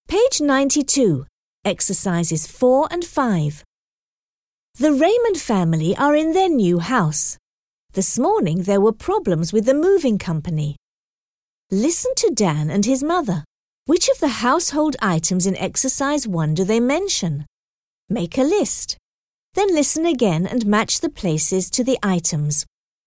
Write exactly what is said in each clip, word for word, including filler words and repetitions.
Page ninety-two, exercises four and five. The Raymond family are in their new house. This morning there were problems with the moving company. Listen to Dan and his mother. Which of the household items in exercise one do they mention? Make a list. Then listen again and match the places to the items.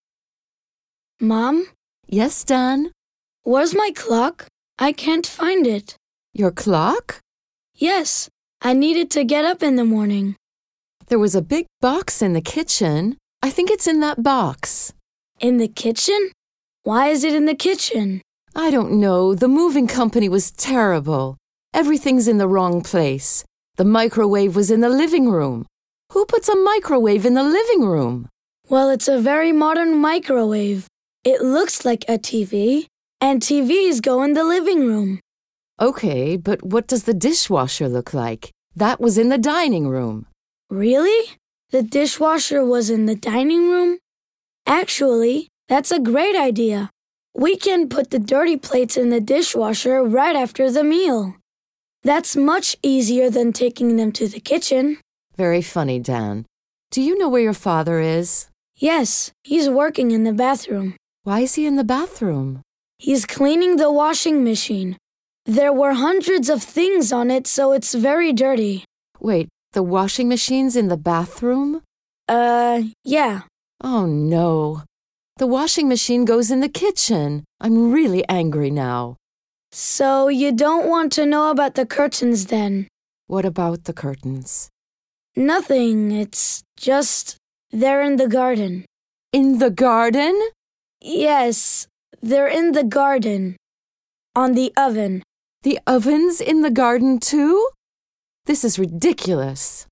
Mom? Yes, Dan? Where's my clock? I can't find it. Your clock? Yes, I needed to get up in the morning. There was a big box in the kitchen. I think it's in that box. In the kitchen? Why is it in the kitchen? I don't know. The moving company was terrible. Everything's in the wrong place. The microwave was in the living room. Who puts a microwave in the living room? Well, it's a very modern microwave. It looks like a T V, and T Vs go in the living room. Okay, but what does the dishwasher look like? That was in the dining room. Really? The dishwasher was in the dining room? Actually, that's a great idea. We can put the dirty plates in the dishwasher right after the meal. That's much easier than taking them to the kitchen. Very funny, Dan. Do you know where your father is? Yes, he's working in the bathroom. Why is he in the bathroom? He's cleaning the washing machine. There were hundreds of things on it, so it's very dirty. Wait, the washing machine's in the bathroom? Uh, yeah. Oh, no. The washing machine goes in the kitchen. I'm really angry now. So you don't want to know about the curtains then? What about the curtains? Nothing. It's just they're in the garden. In the garden? Yes, they're in the garden. On the oven. The oven's in the garden too? This is ridiculous.